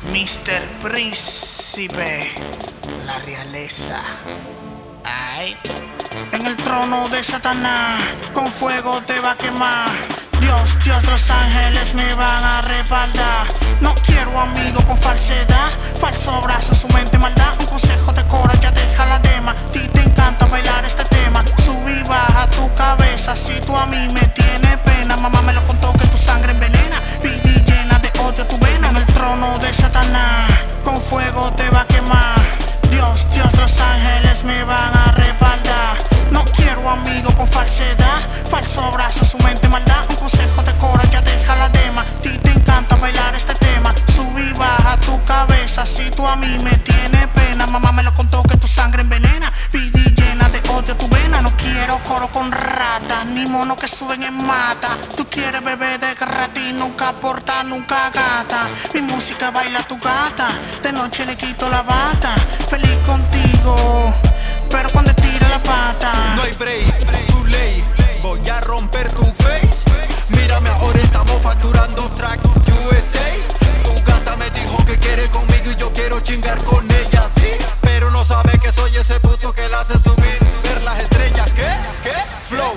Mr. Príncipe, la realeza. Ay. En el trono de Satanás, con fuego te va a quemar. Dios, los ángeles me van a respaldar. No quiero amigos con falsedad, falso brazo, su mente maldad. Un consejo de cora, ya deja la dema. A ti te encanta bailar este tema. Sube y baja tu cabeza, si tú a mí me tienes pena. Mamá me lo contó que tu sangre envenena, pidi llena de odio tu vena. En el trono de Satanás, con fuego te va a quemar. Dios, los ángeles me van a respaldar. No quiero amigos con falsedad, falso brazo, su mente maldad. Un consejo de cora, ya deja la dema. A ti te encanta bailar este tema. Sube y baja tu cabeza, si tú a mí me tienes pena. Mamá me lo contó que tu sangre envenena, pidi llena de odio tu vena. No quiero coro con ratas, ni monos que suben en mata. Tú quieres beber de gratis, nunca aporta, nunca gata. Mi música baila tu gata, de noche le quito la bata. Feliz contigo, pero cuando tire la pata. No hay break, too late. Voy a romper tu face. Mírame ahora, estamos facturando track USA. Tu gata me dijo que quiere conmigo y yo quiero chingar con ella, sí. Pero no sabe que soy ese puto que la hace subir, ver las estrellas. ¿Qué? Flow.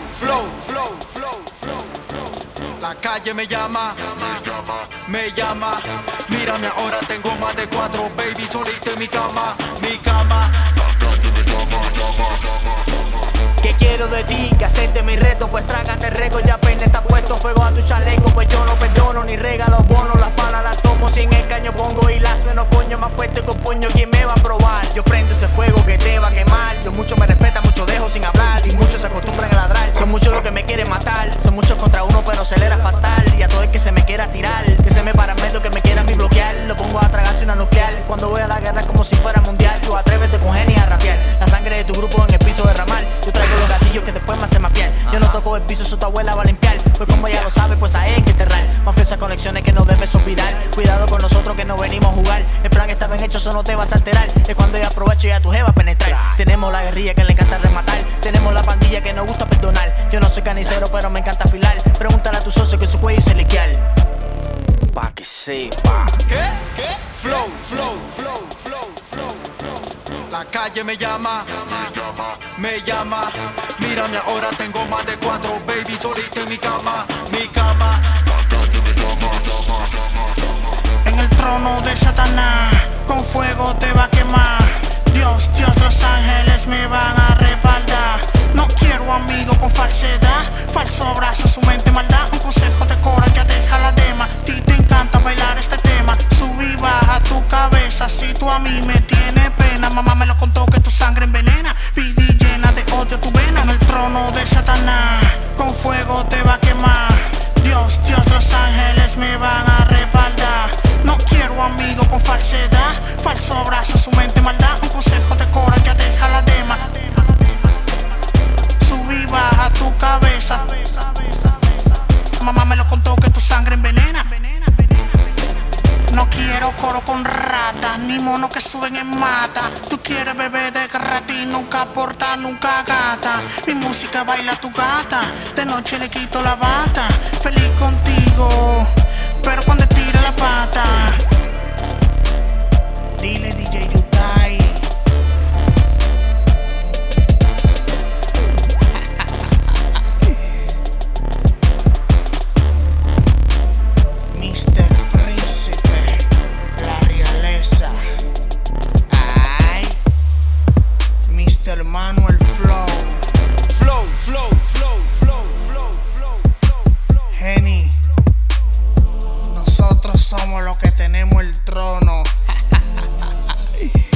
La calle me llama. Mírame ahora, tengo más de 4 baby solita en mi cama. ¿Qué quiero de ti? Que acepte mi reto, pues trágate el récord. Ya apenas está puesto fuego a tu chaleco, pues yo no perdono ni regalo bonos. Las palas las tomo sin el caño, pongo y las sueno coño más fuerte con puño. ¿Quién me va a probar? Yo prendo ese fuego que te va a quemar. Yo mucho me respeta, mucho dejo sin hablar y muchos se acostumbran a ladrar. Son muchos los que me quieren matar, son muchos contra uno pero se le era fatal. Y a todo el que se me quiera tirar, que se me para en medio, que me quiera a mí bloquear, lo pongo a tragarse una nuclear. Cuando voy a la guerra es como si fuera mundial. Tú atrévete con Geni a rapear, la sangre de tu grupo en el piso derramar. Yo traigo los gatillos que después me hacen más piel. Yo no toco el piso, eso tu abuela va a limpiar. Pues como ya lo sabe, pues a él hay que enterrar. Mafiosas conexiones que no debes olvidar. Cuidado con nosotros que no venimos a jugar. El plan está bien hecho, eso no te vas a alterar. Es cuando yo aprovecho y a tu jeva a penetrar. Tenemos la guerrilla que le encanta rematar. Tenemos la pandilla que nos gusta perdonar. Yo no soy canicero pero me encanta afilar. Pregúntale a tu socio que su cuello es celiquial, pa' que sepa. ¿Qué? Flow. La calle me llama. Mírame ahora, tengo más de 4 baby solita en mi cama. En el trono de Satanás, con fuego te va a quemar. Dios, los ángeles me van a respaldar. No quiero amigos con falsedad, falso brazo, su mente maldad. Un consejo de cora, ya deja la dema. A ti te encanta bailar este tema. Sube y baja tu cabeza, si tú a mí me tienes pena. Mamá me lo contó que tu sangre envenena, pidi llena de odio tu vena. En el trono de Satanás, con fuego te va a quemar. Dios, los ángeles me van a respaldar. No quiero amigos con falsedad, falso brazo, su mente maldad. Un consejo de cora, ya deja la dema. Sube y baja tu cabeza. Mamá me lo contó que tu sangre envenena. No quiero coro con ratas, ni monos que suben en mata. Tú quieres beber de gratis, nunca aporta, nunca gata. Mi música baila tu gata, de noche le quito la bata. Feliz contigo, pero cuando tire la pata. Dile DJ Yutai. Mr. Príncipe, la realeza. Ay. Mr. Manuel Flow. Geni, nosotros somos los que tenemos el trono.